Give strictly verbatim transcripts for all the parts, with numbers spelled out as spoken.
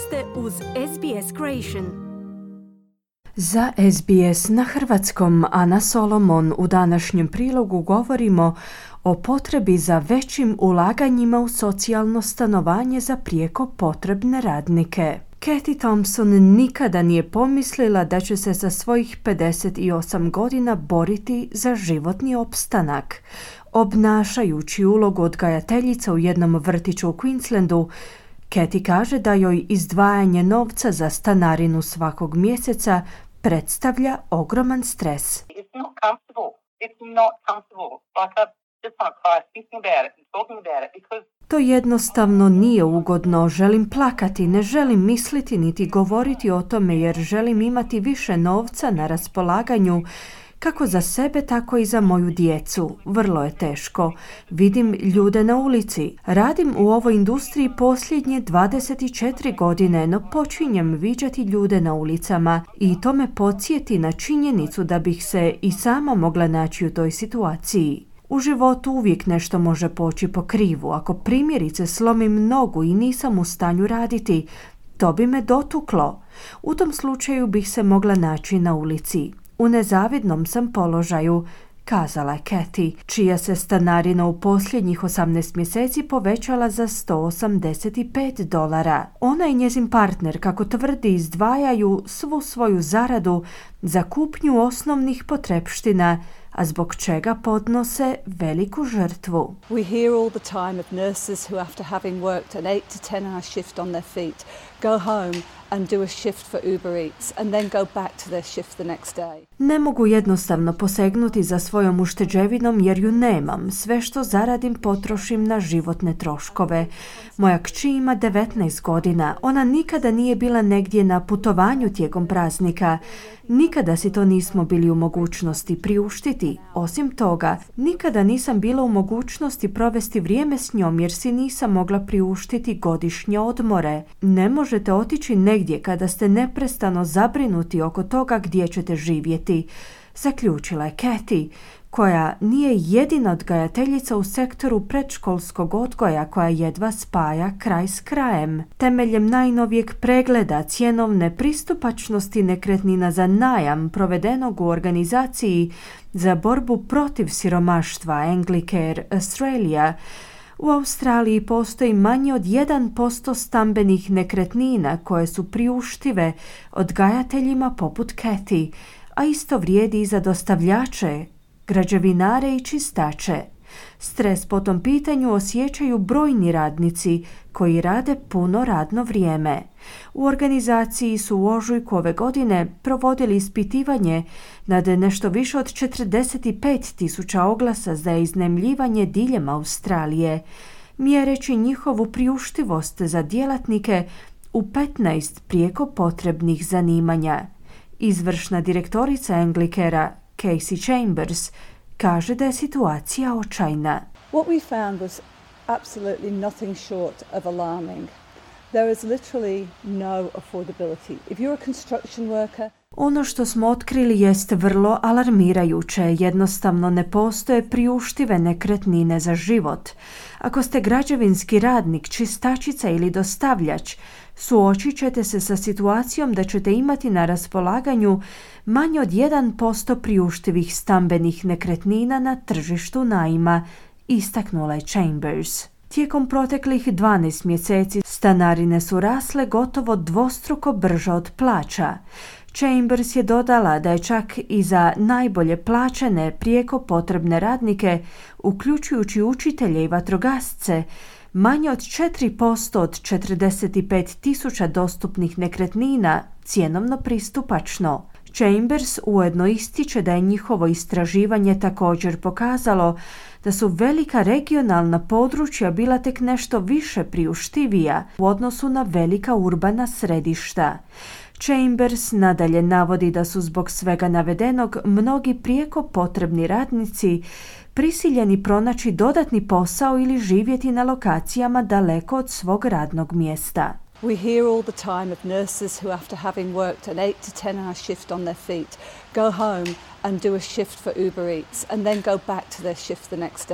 ste uz S B S Creation. Za S B S na hrvatskom Ana Solomon u današnjem prilogu govorimo o potrebi za većim ulaganjima u socijalno stanovanje za prijeko potrebne radnike. Cathy Thompson nikada nije pomislila da će se sa svojih pedeset osam godina boriti za životni opstanak. Obnašajući ulogu odgajateljica u jednom vrtiću u Queenslandu, Cathy kaže da joj izdvajanje novca za stanarinu svakog mjeseca predstavlja ogroman stres. It's not comfortable. It's not comfortable. Like I just want to cry thinking about it and talking about it because To jednostavno nije ugodno, želim plakati, ne želim misliti niti govoriti o tome jer želim imati više novca na raspolaganju kako za sebe, tako i za moju djecu. Vrlo je teško. Vidim ljude na ulici. Radim u ovoj industriji posljednje dvadeset četiri godine, no počinjem viđati ljude na ulicama i to me podsjeti na činjenicu da bih se i sama mogla naći u toj situaciji. U životu uvijek nešto može poći po krivu. Ako primjerice slomim nogu i nisam u stanju raditi, to bi me dotuklo. U tom slučaju bih se mogla naći na ulici. U nezavidnom sam položaju, kazala je Cathy, čija se stanarina u posljednjih osamnaest mjeseci povećala za sto osamdeset pet dolara. Ona i njezin partner, kako tvrdi, izdvajaju svu svoju zaradu za kupnju osnovnih potrepština, a zbog čega podnose veliku žrtvu. We hear all the time of nurses who after having worked an eight to ten hour shift on their feet go home and do a shift for Uber Eats and then go back to their shift the next day. Ne mogu jednostavno posegnuti za svojom ušteđevinom jer ju nemam. Sve što zaradim potrošim na životne troškove. Moja kći ima devetnaest godina. Ona nikada nije bila negdje na putovanju tijekom praznika. Nikada si to nismo bili u mogućnosti priuštiti. Osim toga, nikada nisam bila u mogućnosti provesti vrijeme s njom jer si nisam mogla priuštiti godišnje odmore. Ne možete otići negdje kada ste neprestano zabrinuti oko toga gdje ćete živjeti, zaključila je Cathy, koja nije jedina odgajateljica u sektoru predškolskog odgoja koja jedva spaja kraj s krajem. Temeljem najnovijeg pregleda cjenovne pristupačnosti nekretnina za najam provedenog u organizaciji za borbu protiv siromaštva Anglicare Australia, u Australiji postoji manje od jedan posto stambenih nekretnina koje su priuštive odgajateljima poput Cathy, a isto vrijedi i za dostavljače, građevinare i čistače. Stres po tom pitanju osjećaju brojni radnici koji rade puno radno vrijeme. U organizaciji su u ožujku ove godine provodili ispitivanje nad nešto više od četrdeset pet tisuća oglasa za iznajmljivanje diljem Australije, mjereći njihovu priuštivost za djelatnike u petnaest prijeko potrebnih zanimanja. Izvršna direktorica Anglicarea Casey Chambers kaže da je situacija očajna. What we found was absolutely nothing short of alarming. There is literally no affordability. If you're a construction worker, Ono što smo otkrili jest vrlo alarmirajuće. Jednostavno ne postoje priuštive nekretnine za život. Ako ste građevinski radnik, čistačica ili dostavljač, suočit ćete se sa situacijom da ćete imati na raspolaganju manje od jedan posto priuštivih stambenih nekretnina na tržištu najma, istaknula je Chambers. Tijekom proteklih dvanaest mjeseci stanarine su rasle gotovo dvostruko brže od plaća. Chambers je dodala da je čak i za najbolje plaćene prijeko potrebne radnike, uključujući učitelje i vatrogasce, manje od četiri posto od četrdeset pet tisuća dostupnih nekretnina cjenovno pristupačno. Chambers ujedno ističe da je njihovo istraživanje također pokazalo da su velika regionalna područja bila tek nešto više priuštivija u odnosu na velika urbana središta. Chambers nadalje navodi da su zbog svega navedenog mnogi prijeko potrebni radnici prisiljeni pronaći dodatni posao ili živjeti na lokacijama daleko od svog radnog mjesta. we hear all the time of nurses who after having worked an eight to ten hour shift on their feet go home and do a shift for Uber Eats and then go back to their shift the next day.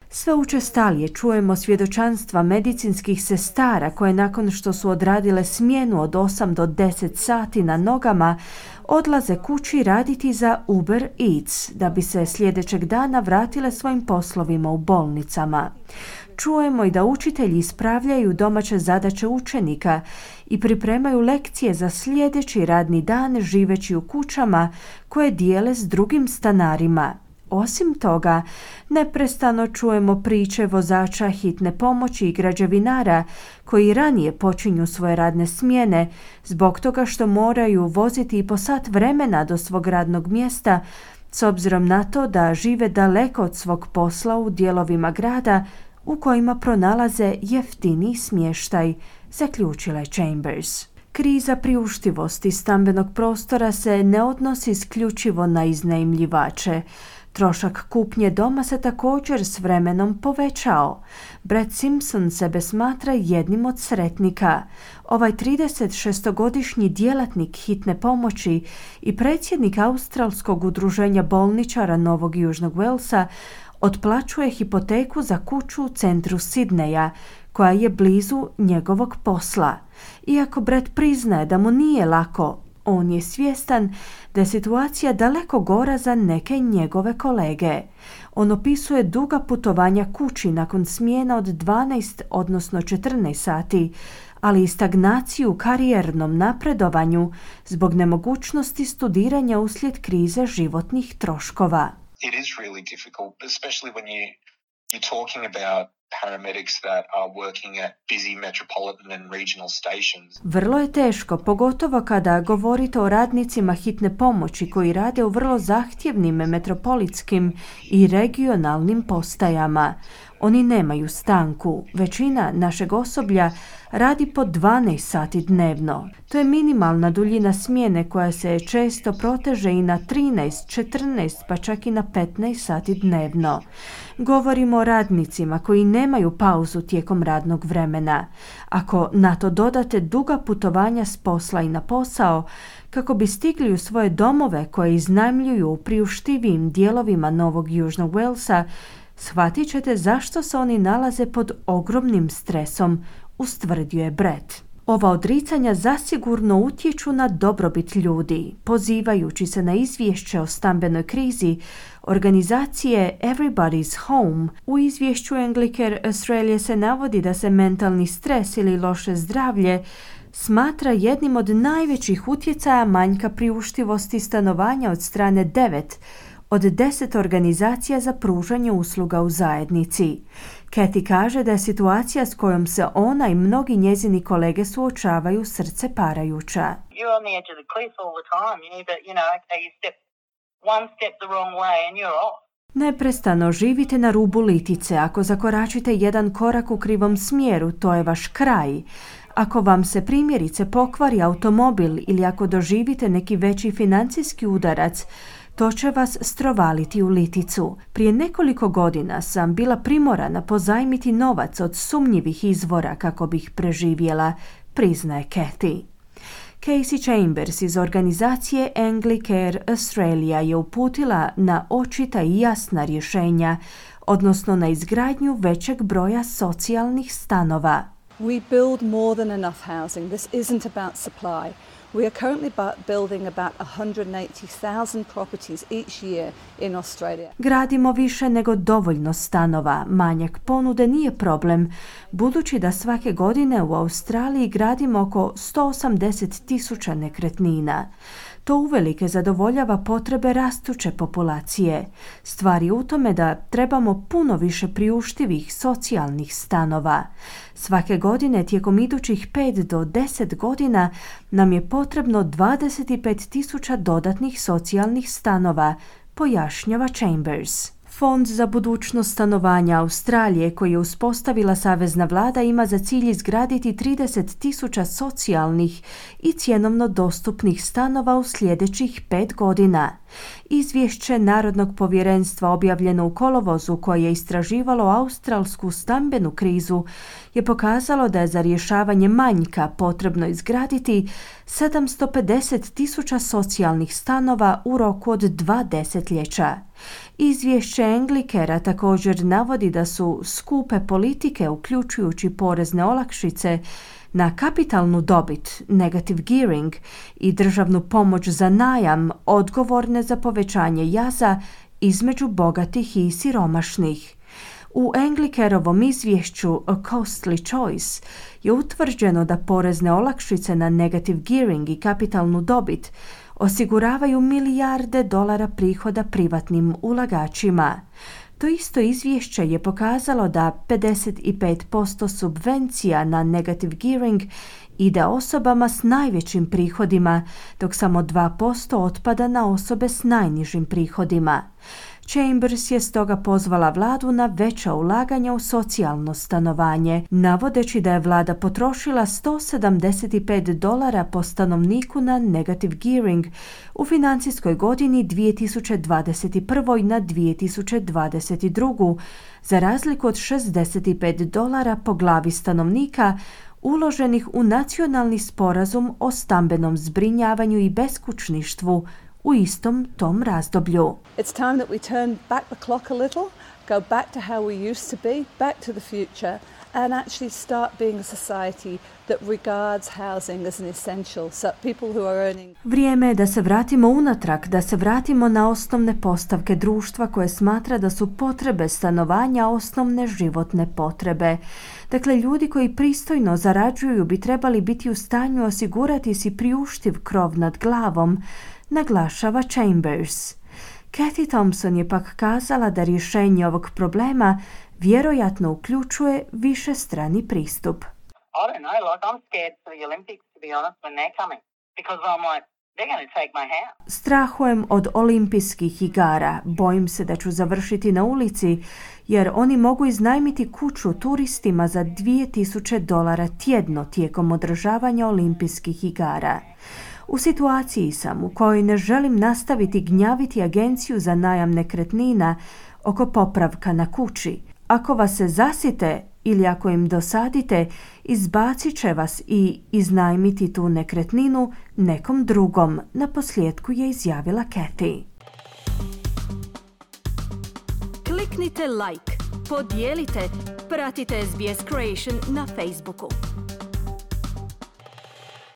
Sve učestalije čujemo svjedočanstva medicinskih sestara koje nakon što su odradile smjenu od osam do deset sati na nogama, odlaze kući raditi za Uber Eats da bi se sljedećeg dana vratile svojim poslovima u bolnicama. Čujemo i da učitelji ispravljaju domaće zadaće učenika i pripremaju lekcije za sljedeći radni dan živeći u kućama koje dijele s drugim stanarima. Osim toga, neprestano čujemo priče vozača hitne pomoći i građevinara koji ranije počinju svoje radne smjene zbog toga što moraju voziti i po sat vremena do svog radnog mjesta s obzirom na to da žive daleko od svog posla u dijelovima grada u kojima pronalaze jeftiniji smještaj, zaključila je Chambers. Kriza priuštivosti stambenog prostora se ne odnosi isključivo na iznajmljivače. Trošak kupnje doma se također s vremenom povećao. Brad Simpson sebe smatra jednim od sretnika. Ovaj tridesetšestogodišnji djelatnik hitne pomoći i predsjednik Australskog udruženja bolničara Novog Južnog Walesa otplaćuje hipoteku za kuću u centru Sidneja, koja je blizu njegovog posla. Iako Brad priznaje da mu nije lako, on je svjestan da je situacija daleko gora za neke njegove kolege. On opisuje duga putovanja kući nakon smjena od dvanaest, odnosno četrnaest sati, ali i stagnaciju u karijernom napredovanju zbog nemogućnosti studiranja uslijed krize životnih troškova. It is really difficult, especially when you, you're talking about paramedics that are working at busy metropolitan and regional stations. Vrlo je teško, pogotovo kada govorite o radnicima hitne pomoći koji rade u vrlo zahtjevnim metropolitskim i regionalnim postajama. Oni nemaju stanku. Većina našeg osoblja radi po dvanaest sati dnevno. To je minimalna duljina smjene koja se često proteže i na trinaest, četrnaest pa čak i na petnaest sati dnevno. Govorimo o radnicima koji nemaju pauzu tijekom radnog vremena. Ako na to dodate duga putovanja s posla i na posao, kako bi stigli u svoje domove koje iznajmljuju u priuštivijim dijelovima Novog Južnog Walesa, shvatit ćete zašto se oni nalaze pod ogromnim stresom, ustvrdio je Brett. Ova odricanja zasigurno utječu na dobrobit ljudi. Pozivajući se na izvješće o stambenoj krizi organizacije Everybody's Home, u izvješću Anglicare Australia se navodi da se mentalni stres ili loše zdravlje smatra jednim od najvećih utjecaja manjka priuštivosti stanovanja od strane devet od deset organizacija za pružanje usluga u zajednici. Kathy kaže da je situacija s kojom se ona i mnogi njezini kolege suočavaju srce parajuća. You're on the edge of the cliff all the time. You need to, you know, okay, you step one step the wrong way and you're off. Neprestano živite na rubu litice. Ako zakoračite jedan korak u krivom smjeru, to je vaš kraj. Ako vam se primjerice pokvari automobil ili ako doživite neki veći financijski udarac, to će vas strovaliti u liticu. Prije nekoliko godina sam bila primorana pozajmiti novac od sumnjivih izvora kako bih preživjela, priznaje Kathy. Casey Chambers iz organizacije Anglicare Australia je uputila na očita i jasna rješenja, odnosno na izgradnju većeg broja socijalnih stanova. We build more than enough housing. This isn't about supply. We are currently building about one hundred eighty thousand properties each year in Australia. Gradimo više nego dovoljno stanova. Manjak ponude nije problem, budući da svake godine u Australiji gradimo oko sto osamdeset tisuća nekretnina. To uvelike zadovoljava potrebe rastuće populacije. Stvar je u tome da trebamo puno više priuštivih socijalnih stanova. Svake godine tijekom idućih pet do deset godina nam je potrebno dvadeset pet tisuća dodatnih socijalnih stanova, pojašnjava Chambers. Fond za budućnost stanovanja Australije koji je uspostavila savezna vlada ima za cilj izgraditi trideset tisuća socijalnih i cjenovno dostupnih stanova u sljedećih pet godina. Izvješće Narodnog povjerenstva objavljeno u kolovozu koje je istraživalo australsku stambenu krizu je pokazalo da je za rješavanje manjka potrebno izgraditi sedamsto pedeset tisuća socijalnih stanova u roku od dva desetljeća. Izvješće Anglicare također navodi da su skupe politike, uključujući porezne olakšice na kapitalnu dobit, negative gearing i državnu pomoć za najam odgovorne za povećanje jaza između bogatih i siromašnih. U Anglicarovom izvješću A Costly Choice je utvrđeno da porezne olakšice na negative gearing i kapitalnu dobit osiguravaju milijarde dolara prihoda privatnim ulagačima. To isto izvješće je pokazalo da pedeset pet posto subvencija na negative gearing ide osobama s najvećim prihodima, dok samo dva posto otpada na osobe s najnižim prihodima. Chambers je stoga pozvala vladu na veća ulaganja u socijalno stanovanje, navodeći da je vlada potrošila sto sedamdeset pet dolara po stanovniku na negative gearing u financijskoj godini dvije tisuće dvadeset prve na dvije tisuće dvadeset druge za razliku od šezdeset pet dolara po glavi stanovnika uloženih u nacionalni sporazum o stambenom zbrinjavanju i beskućništvu u istom tom razdoblju. It's time that we turn back the clock a little, go back to how we used to be, back to the future, and actually start being a society that regards housing as an essential. So people who are earning... Vrijeme je da se vratimo unatrag, da se vratimo na osnovne postavke društva koje smatra da su potrebe stanovanja osnovne životne potrebe. Dakle, ljudi koji pristojno zarađuju bi trebali biti u stanju osigurati si priuštiv krov nad glavom, naglašava Chambers. Cathy Thompson je pak kazala da rješenje ovog problema vjerojatno uključuje višestrani pristup. I don't know, like I'm scared for the Olympics, to be honest, when they're coming. Because I'm like, they're going to take my house. Strahujem od olimpijskih igara. Bojim se da ću završiti na ulici, jer oni mogu iznajmiti kuću turistima za dvije tisuće dolara tjedno tijekom održavanja olimpijskih igara. U situaciji sam u kojoj ne želim nastaviti gnjaviti agenciju za najam nekretnina oko popravka na kući. Ako vas se zasite ili ako im dosadite, izbacit će vas i iznajmiti tu nekretninu nekom drugom, naposljetku je izjavila Cathy. Kliknite like, podijelite, pratite S B S Creation na Facebooku.